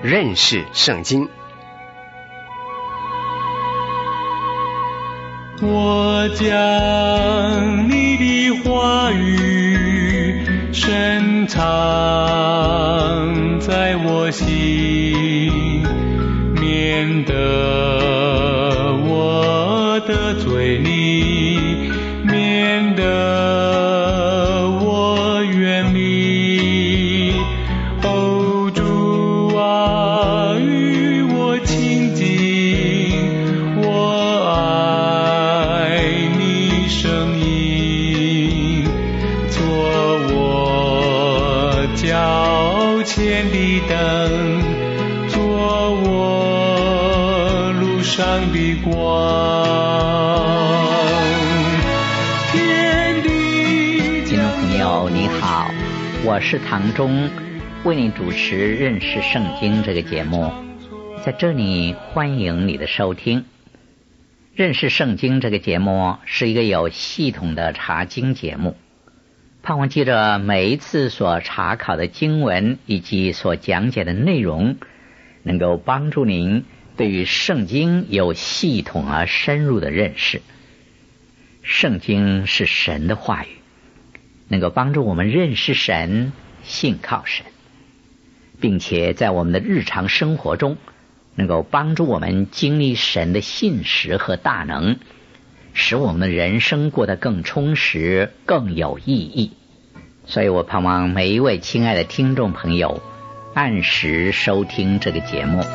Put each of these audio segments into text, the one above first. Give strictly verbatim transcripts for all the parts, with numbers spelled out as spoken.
认识圣经。 我将你的话语深藏在我心，免得我得罪你，免得我远离。哦，主啊，与我亲近，我爱你声音，做我脚前的灯，做我路上的光。 听众朋友你好，我是唐忠，为你主持认识圣经这个节目。在这里欢迎你的收听。认识圣经这个节目是一个有系统的查经节目，盼望借着每一次所查考的经文以及所讲解的内容，能够帮助您对于圣经有系统而深入的认识。圣经是神的话语，能够帮助我们认识神，信靠神，并且在我们的日常生活中能够帮助我们经历神的信实和大能，使我们的人生过得更充实，更有意义。所以我盼望每一位亲爱的听众朋友按时收听这个节目。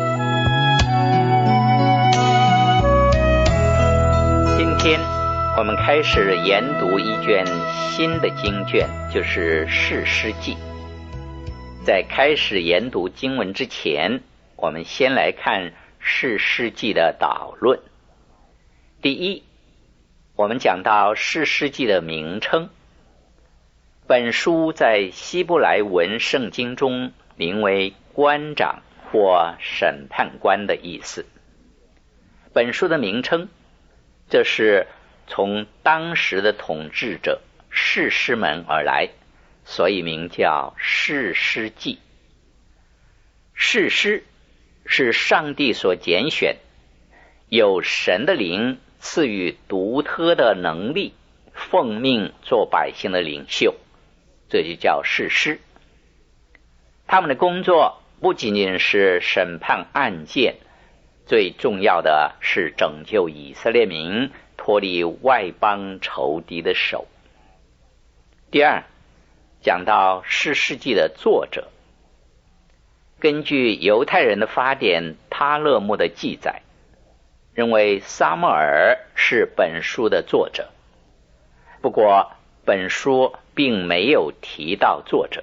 今天我们开始研读一卷新的经卷，就是士师记。在开始研读经文之前，我们先来看士师记的导论。第一，我们讲到士师记的名称。本书在希伯来文圣经中名为官长或审判官的意思。本书的名称，这是从当时的统治者士师们而来，所以名叫士师记。士师是上帝所拣选，有神的灵赐予独特的能力，奉命做百姓的领袖，这就叫士师。他们的工作不仅仅是审判案件，最重要的是拯救以色列民脱离外邦仇敌的手。第二，讲到士师记的作者。根据犹太人的法典他勒木的记载，认为撒母耳是本书的作者，不过本书并没有提到作者。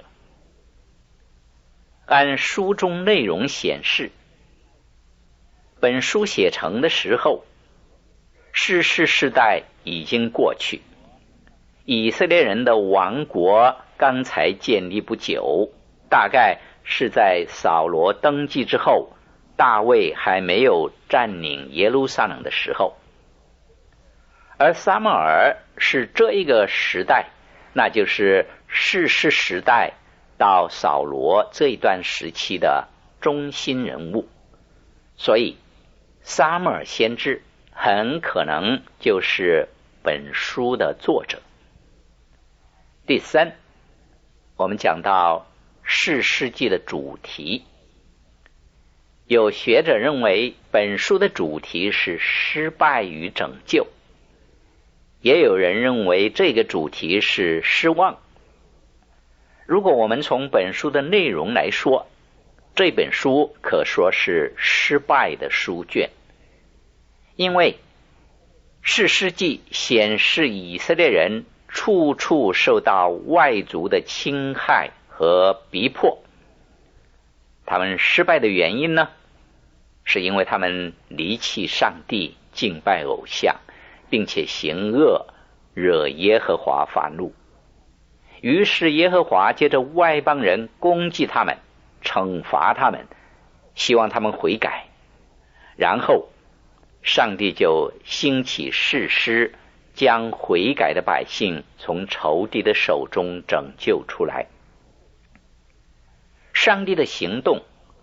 按书中内容显示，本书写成的时候，士师时代已经过去，以色列人的王国刚才建立不久，大概是在扫罗登基之后，大卫还没有占领耶路撒冷的时候。而撒母耳是这一个时代，那就是士师时代到扫罗这一段时期的中心人物，所以撒母耳先知很可能就是本书的作者。第三，我们讲到士师记的主题。有学者认为本书的主题是失败与拯救，也有人认为这个主题是失望。如果我们从本书的内容来说，这本书可说是失败的书卷，因为士师记显示以色列人处处受到外族的侵害和逼迫。他们失败的原因呢，是因为他们离弃上帝，敬拜偶像，并且行恶，惹耶和华发怒。于是耶和华借着外邦人攻击他们，惩罚他们，希望他们悔改。然后上帝就兴起士师，将悔改的百姓从仇敌的手中拯救出来。上帝的行动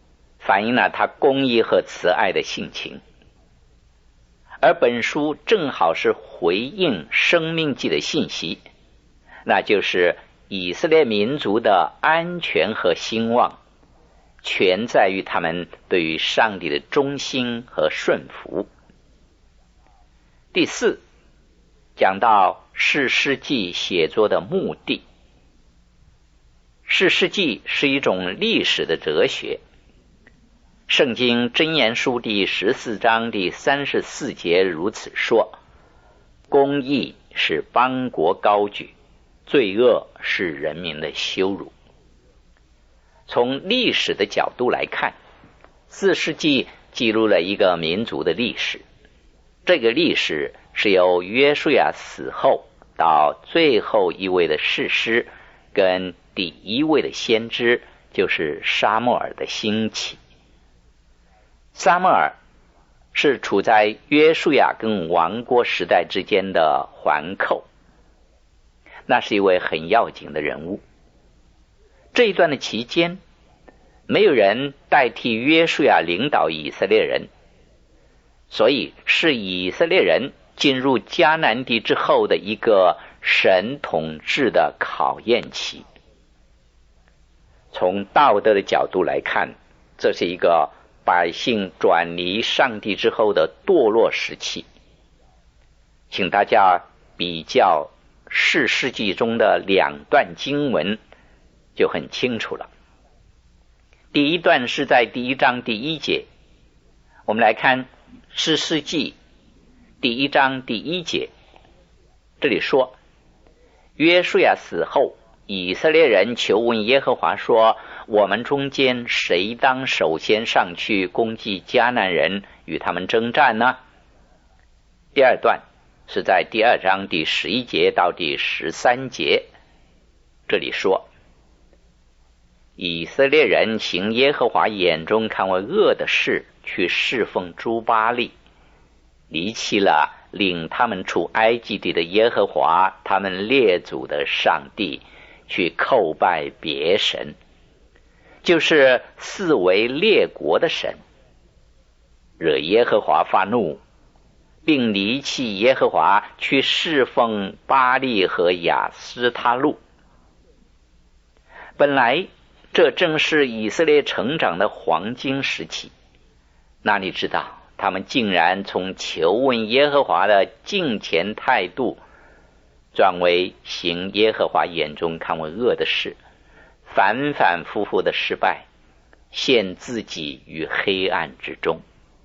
反映了他公义和慈爱的性情。而本书正好是回应生命记的信息，那就是以色列民族的安全和兴旺全在于他们对于上帝的忠心和顺服。第四，讲到士师记写作的目的。士师记是一种历史的哲学。圣经箴言书第十四章第三十四节如此说：公义是邦国高举，罪恶是人民的羞辱。从历史的角度来看，士师记记录了一个民族的历史。这个历史是由约书亚死后到最后一位的士师跟第一位的先知，就是撒母耳的兴起。撒母耳是处在约书亚跟王国时代之间的环扣，那是一位很要紧的人物。这一段的期间，没有人代替约书亚领导以色列人，所以是以色列人进入迦南地之后的一个神统治的考验期。从道德的角度来看，这是一个百姓转离上帝之后的堕落时期。请大家比较士师记中的两段经文就很清楚了。第一段是在第一章第一节，我们来看士师记第一章第一节，这里说：约书亚死后，以色列人求问耶和华说，我们中间谁当首先上去攻击迦南人，与他们征战呢？第二段是在第二章第十一节到第十三节，这里说：以色列人行耶和华眼中看为恶的事，去侍奉诸巴力，离弃了领他们出埃及地的耶和华他们列祖的上帝，去叩拜别神，就是四围列国的神，惹耶和华发怒，并离弃耶和华，去侍奉巴力和亚斯他路。本来这正是以色列成长的黄金时期，哪里知道他们竟然从求问耶和华的敬虔态度转为行耶和华眼中看为恶的事，反反复复的失败，陷自己于黑暗之中。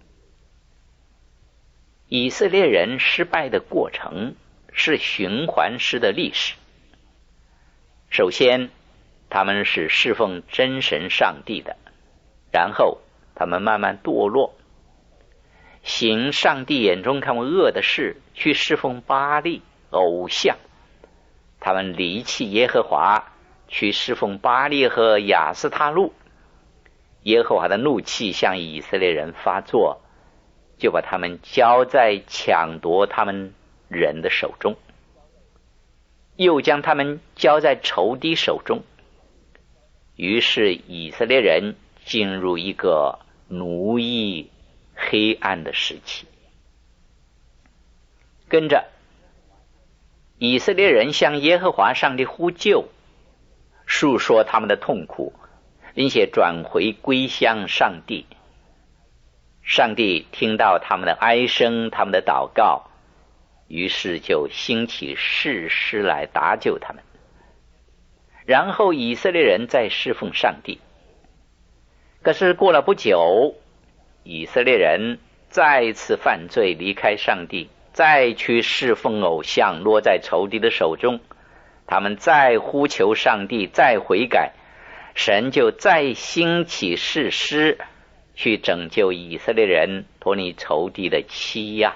以色列人失败的过程是循环式的历史。首先，他们是侍奉真神上帝的，然后他们慢慢堕落，行上帝眼中看为恶的事，去侍奉巴力偶像。他们离弃耶和华，去侍奉巴力和亚斯他路。耶和华的怒气向以色列人发作，就把他们交在抢夺他们人的手中，又将他们交在仇敌手中。于是以色列人进入一个奴役黑暗的时期。跟着以色列人向耶和华上帝呼救，述说他们的痛苦，并且转回归向上帝。上帝听到他们的哀声，他们的祷告，于是就兴起士师来搭救他们。然后以色列人再侍奉上帝。可是过了不久，以色列人再次犯罪，离开上帝，再去侍奉偶像，落在仇敌的手中。他们再呼求上帝，再悔改，神就再兴起士师去拯救以色列人脱离仇敌的欺压。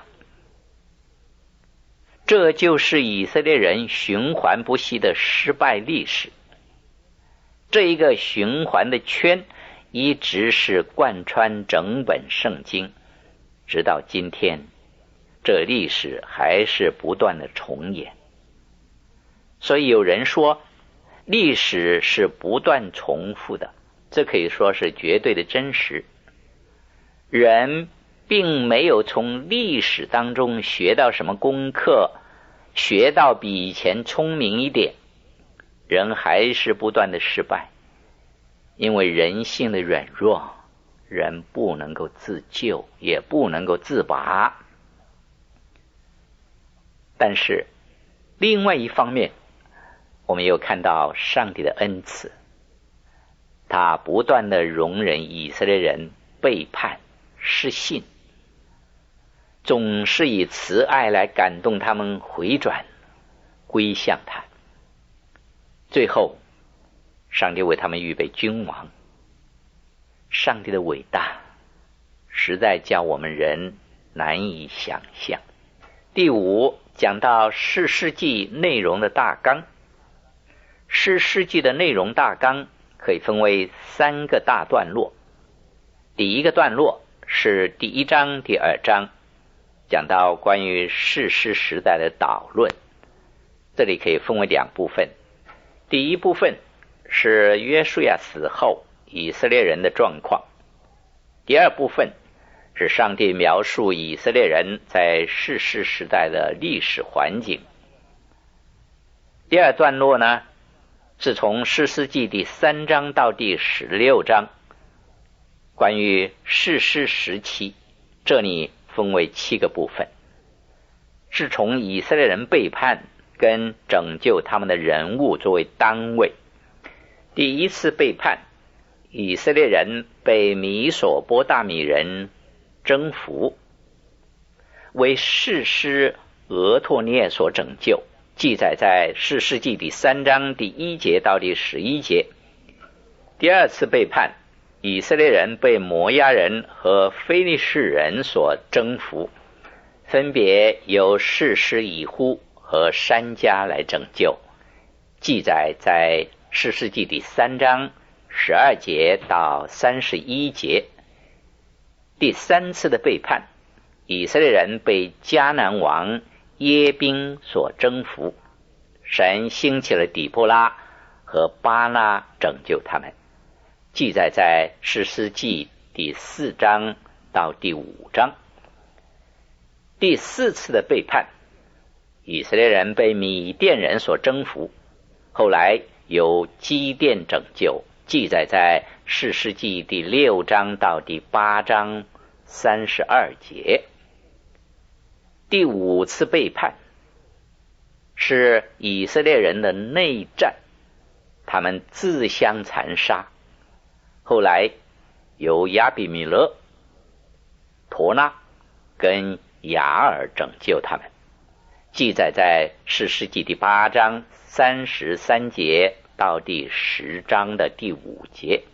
这就是以色列人循环不息的失败历史。这一个循环的圈一直是贯穿整本圣经，直到今天，这历史还是不断的重演。所以有人说，历史是不断重复的， 这可以说是绝对的真实。人并没有从历史当中学到什么功课，学到比以前聪明一点，人还是不断的失败，因为人性的软弱，人不能够自救，也不能够自拔。但是另外一方面，我们又看到上帝的恩慈，他不断的容忍以色列人背叛失信，总是以慈爱来感动他们回转归向他。最后上帝为他们预备君王。上帝的伟大实在叫我们人难以想象。第五，讲到士师记内容的大纲。士师记的内容大纲可以分为三个大段落。第一个段落是第一章第二章，讲到关于士师时代的导论，这里可以分为两部分。第一部分是约书亚死后以色列人的状况，第二部分是上帝描述以色列人在士师时代的历史环境。第二段落呢，是从士师记第三章到第十六章，关于士师时期，这里分为七个部分，是从以色列人背叛跟拯救他们的人物作为单位。第一次背叛，以色列人被米索波大米人征服，为士师俄托涅所拯救，记载在士师记第三章第一节到第十一节。第二次背叛，以色列人被摩押人和非利士人所征服，分别由士师以呼和珊迦来拯救，记载在士师记第三章十二节到三十一节。第三次的背叛，以色列人被迦南王耶宾所征服，神兴起了底波拉和巴拉拯救他们，记载在士师记第四章到第五章。第四次的背叛，以色列人被米甸人所征服，后来由基甸拯救，记载在士师记第六章到第八章三十二节。第五次背叛是以色列人的内战，他们自相残杀，后来由亚比米勒、陀拉跟雅尔拯救他们，记载在士师记第八章三十三节到第十章的第五节。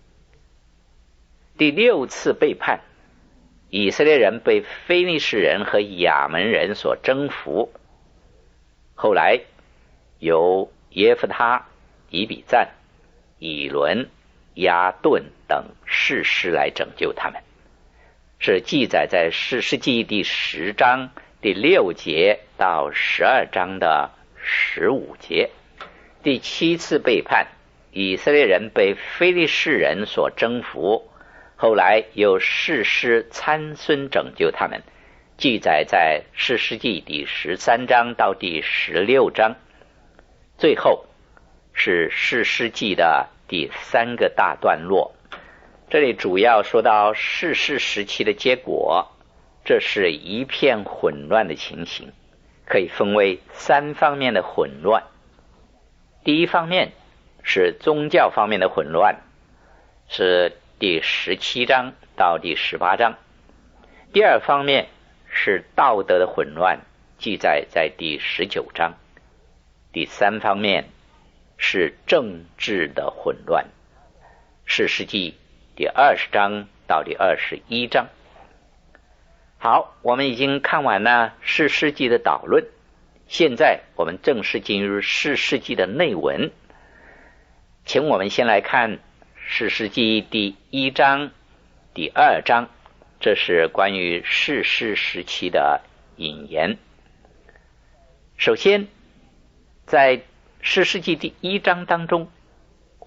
第六次背叛，以色列人被非利士人和亚门人所征服，后来由耶弗他、以比赞、以伦、亚顿等士师来拯救他们，是记载在士师记第十章第六节到十二章的十五节。第七次背叛，以色列人被非利士人所征服，后来由士师参孙拯救他们，记载在士师记第十三章到第十六章。最后是士师记的第三个大段落，这里主要说到士师时期的结果，这是一片混乱的情形，可以分为三方面的混乱。第一方面是宗教方面的混乱，是第十七章到第十八章。第二方面是道德的混乱，记载在第十九章。第三方面是政治的混乱，士师记第二十章到第二十一章。好，我们已经看完了士师记的导论，现在我们正式进入士师记的内文。请我们先来看士师记第一章、第二章，这是关于士师时期的引言。首先，在士师记第一章当中，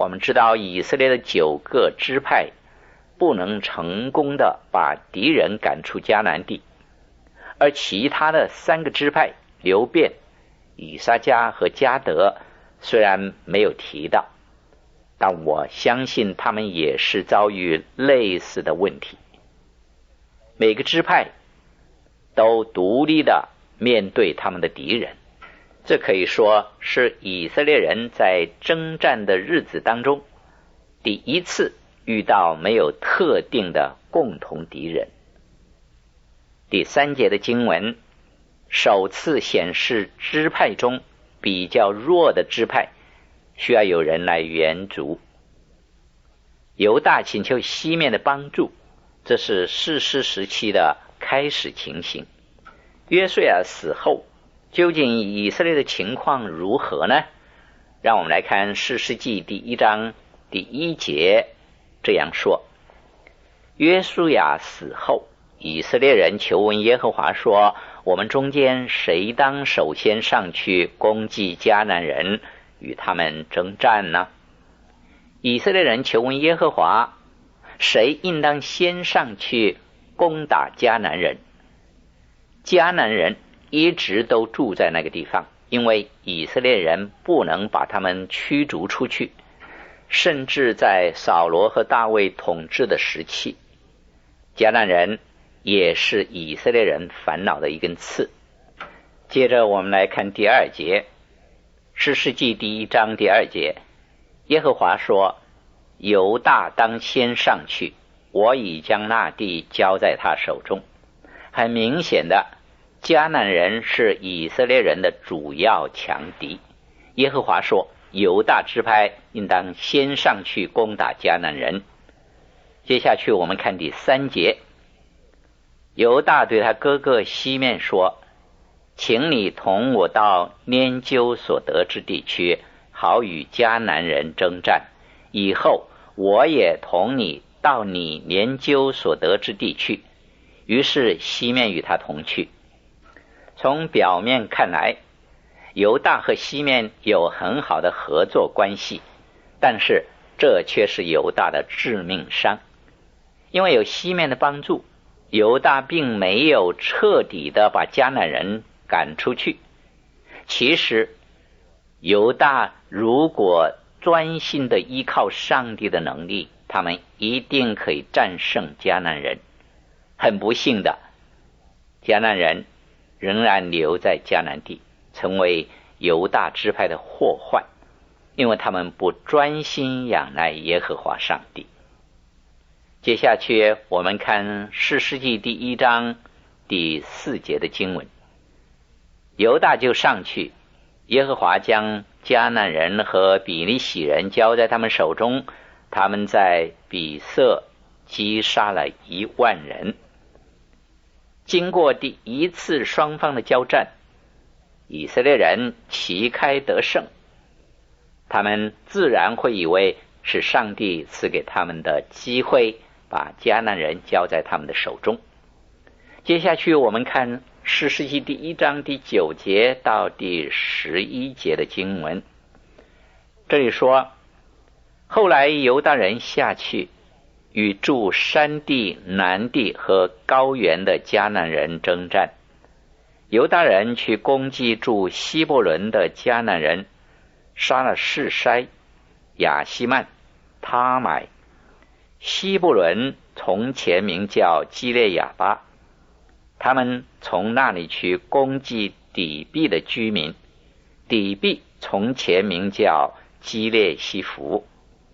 我们知道以色列的九个支派不能成功的把敌人赶出迦南地，而其他的三个支派流便、以撒迦和迦得虽然没有提到，但我相信他们也是遭遇类似的问题。每个支派都独立的面对他们的敌人，这可以说是以色列人在征战的日子当中第一次遇到没有特定的共同敌人。第三节的经文首次显示支派中比较弱的支派需要有人来援助。犹大请求西面的帮助，这是士师时期的开始情形。约书亚死后，究竟以色列的情况如何呢？让我们来看士师记第一章第一节这样说：约书亚死后，以色列人求问耶和华说，我们中间谁当首先上去攻击迦南人，与他们征战呢？以色列人求问耶和华，谁应当先上去攻打迦南人？迦南人一直都住在那个地方，因为以色列人不能把他们驱逐出去，甚至在扫罗和大卫统治的时期，迦南人也是以色列人烦恼的一根刺。接着我们来看第二节，士师记第一章第二节，耶和华说，犹大当先上去，我已将那地交在他手中。很明显的，迦南人是以色列人的主要强敌。耶和华说，犹大支派应当先上去攻打迦南人。接下去我们看第三节，犹大对他哥哥西面说，请你同我到拈阄所得之地去，好与迦南人征战，以后我也同你到你拈阄所得之地去。于是西面与他同去。从表面看来，犹大和西面有很好的合作关系，但是这却是犹大的致命伤。因为有西面的帮助，犹大并没有彻底的把迦南人赶出去。其实犹大如果专心的依靠上帝的能力，他们一定可以战胜迦南人。很不幸的，迦南人仍然留在迦南地，成为犹大支派的祸患，因为他们不专心仰赖耶和华上帝。接下去我们看士师记第一章第四节的经文，犹大就上去，耶和华将迦南人和比利洗人交在他们手中，他们在比色击杀了一万人。经过第一次双方的交战，以色列人旗开得胜，他们自然会以为是上帝赐给他们的机会，把迦南人交在他们的手中。接下去我们看士师记第一章第九节到第十一节的经文，这里说，后来犹大人下去与住山地、南地和高原的迦南人征战。犹大人去攻击住希伯伦的迦南人，杀了示筛、亚希曼、他买。希伯伦从前名叫基列亚巴，他们从那里去攻击底壁的居民。底壁从前名叫基列西弗。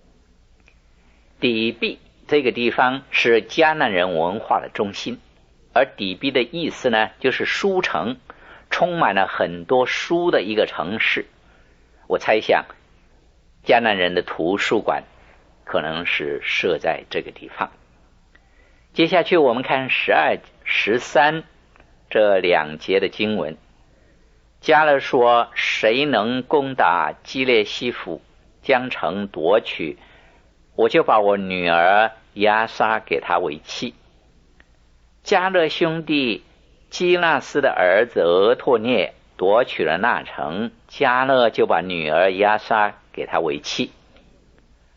底壁这个地方是迦南人文化的中心，而底壁的意思呢，就是书城，充满了很多书的一个城市。我猜想迦南人的图书馆可能是设在这个地方。接下去我们看十二、十三这两节的经文，迦勒说，谁能攻打基列西弗，将城夺取，我就把我女儿押沙给他为妻。迦勒兄弟基纳斯的儿子俄托涅夺取了那城，迦勒就把女儿押沙给他为妻。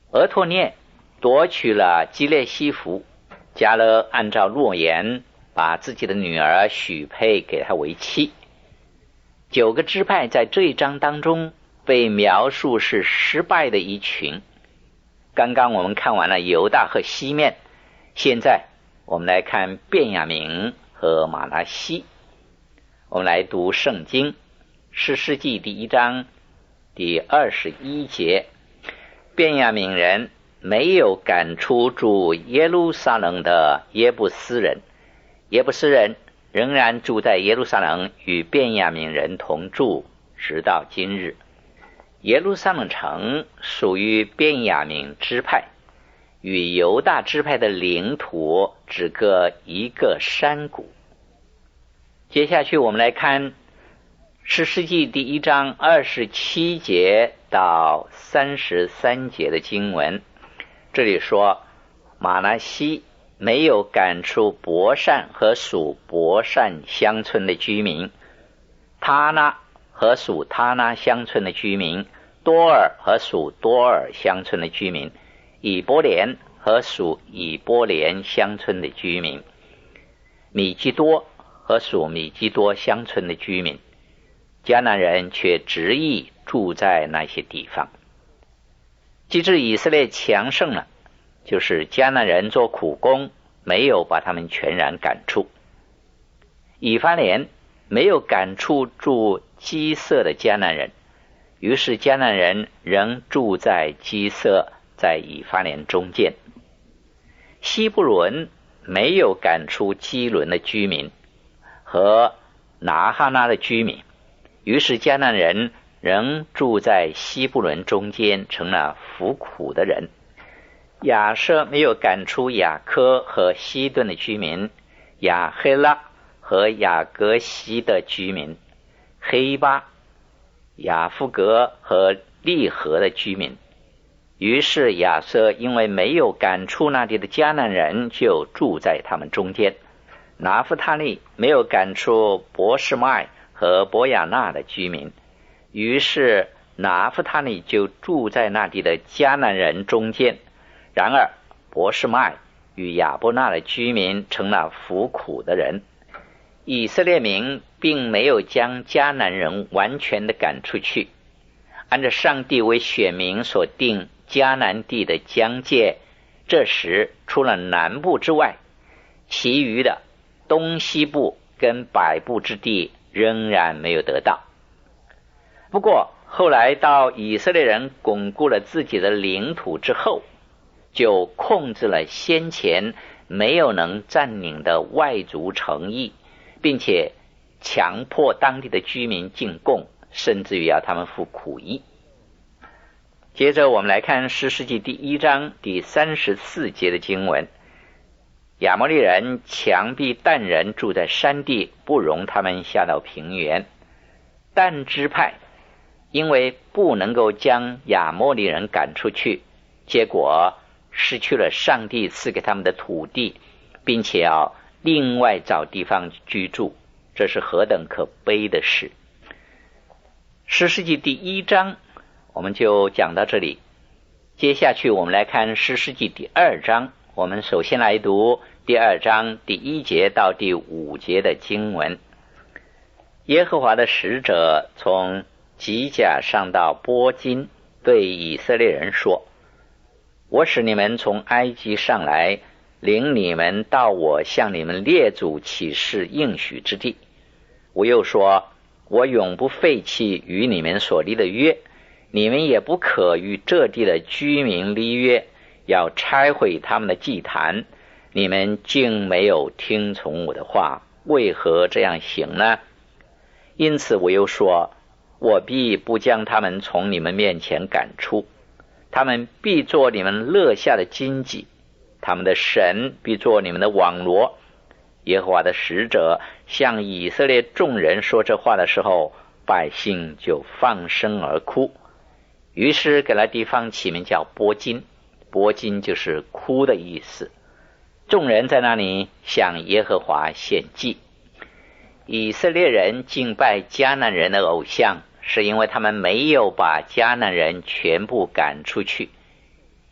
俄托涅夺取了基列西弗，迦勒按照诺言把自己的女儿许配给他为妻。九个支派在这一章当中被描述是失败的一群。刚刚我们看完了犹大和西面，现在我们来看便雅悯和马拿西。我们来读圣经士师记第一章第二十一节，便雅悯人没有赶出住耶路撒冷的耶布斯人，耶布斯人仍然住在耶路撒冷，与便雅悯人同住，直到今日。耶路撒冷城属于便雅悯支派，与犹大支派的领土只隔一个山谷。接下去我们来看士师记第一章二十七节到三十三节的经文。这里说，马拿西没有赶出伯善和属伯善乡村的居民，他那和属他那乡村的居民，多尔和属多尔乡村的居民，以波莲和属以波莲乡村的居民，米基多和属米基多乡村的居民。迦南人却执意住在那些地方。及至以色列强盛了，就是迦南人做苦工，没有把他们全然赶出。以法莲没有赶出住基色的迦南人，于是迦南人仍住在基色，在以法莲中间。西布伦没有赶出基伦的居民和拿哈那的居民，于是迦南人仍住在西布伦中间，成了服苦的人。亚舍没有赶出雅科和西顿的居民，亚黑拉和雅各西的居民，黑巴、雅夫格和利和的居民。于是亚瑟因为没有赶出那里的迦南人，就住在他们中间。拿弗他利没有赶出伯示麦和伯亚纳的居民，于是拿弗他利就住在那里的迦南人中间。然而伯示麦与亚伯纳的居民成了服苦的人。以色列民并没有将迦南人完全的赶出去，按照上帝为选民所定迦南地的疆界，这时除了南部之外，其余的东西部跟北部之地仍然没有得到。不过后来到以色列人巩固了自己的领土之后，就控制了先前没有能占领的外族城邑，并且强迫当地的居民进贡，甚至于要他们付苦役。接着我们来看士师记第一章第三十四节的经文。亚摩利人强逼但人住在山地，不容他们下到平原。但支派因为不能够将亚摩利人赶出去，结果失去了上帝赐给他们的土地，并且要另外找地方居住，这是何等可悲的事。士师记第一章我们就讲到这里，接下去我们来看士师记第二章。我们首先来读第二章第一节到第五节的经文。耶和华的使者从吉甲上到波金，对以色列人说，我使你们从埃及上来，领你们到我向你们列祖起誓应许之地。我又说，我永不废弃与你们所立的约，你们也不可与这地的居民立约，要拆毁他们的祭坛。你们竟没有听从我的话，为何这样行呢？因此我又说，我必不将他们从你们面前赶出，他们必做你们乐下的荆棘，他们的神必做你们的网罗。耶和华的使者向以色列众人说这话的时候，百姓就放声而哭。于是给那地方起名叫波金，波金就是哭的意思。众人在那里向耶和华献祭。以色列人敬拜迦南人的偶像，是因为他们没有把迦南人全部赶出去。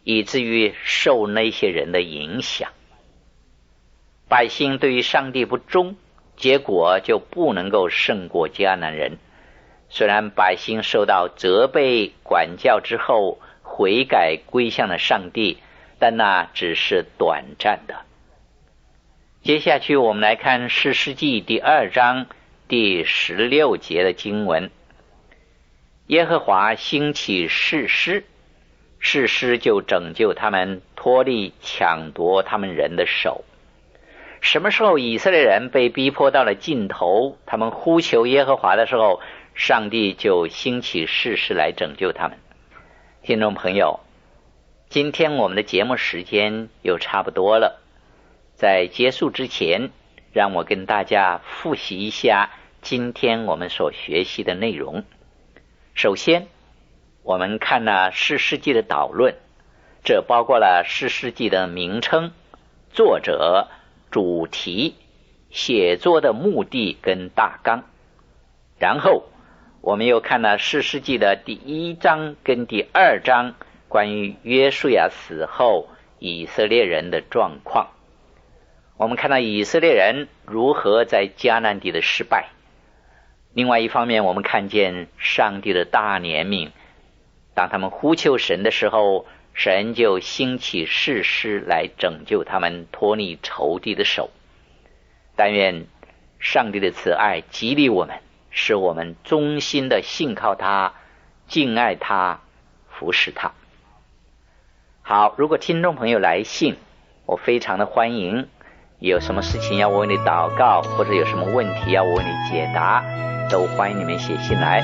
以至于受那些人的影响。百姓对于上帝不忠，结果就不能够胜过迦南人。虽然百姓受到责备管教之后悔改归向了上帝，但那只是短暂的。接下去我们来看士师记第二章第十六节的经文。耶和华兴起士师，士师就拯救他们，脱离抢夺他们人的手。什么时候以色列人被逼迫到了尽头，他们呼求耶和华的时候，上帝就兴起士师来拯救他们。听众朋友，今天我们的节目时间又差不多了，在结束之前，让我跟大家复习一下今天我们所学习的内容。首先，我们看了士师记的导论，这包括了士师记的名称、作者、主题、写作的目的跟大纲。然后我们又看了士师记的第一章跟第二章，关于约书亚死后以色列人的状况。我们看到以色列人如何在迦南地的失败。另外一方面，我们看见上帝的大怜悯，当他们呼求神的时候，神就兴起士师来拯救他们，脱离仇敌的手。但愿上帝的慈爱激励我们，使我们忠心的信靠他，敬爱他，服侍他。好，如果听众朋友来信，我非常的欢迎。有什么事情要我为你祷告，或者有什么问题要我为你解答，都欢迎你们写信来。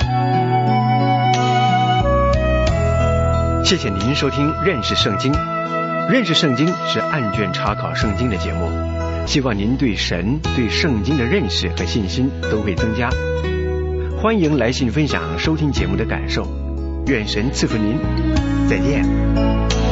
谢谢您收听认识圣经。认识圣经是按卷查考圣经的节目，希望您对神、对圣经的认识和信心都会增加。欢迎来信分享收听节目的感受，愿神赐福您，再见。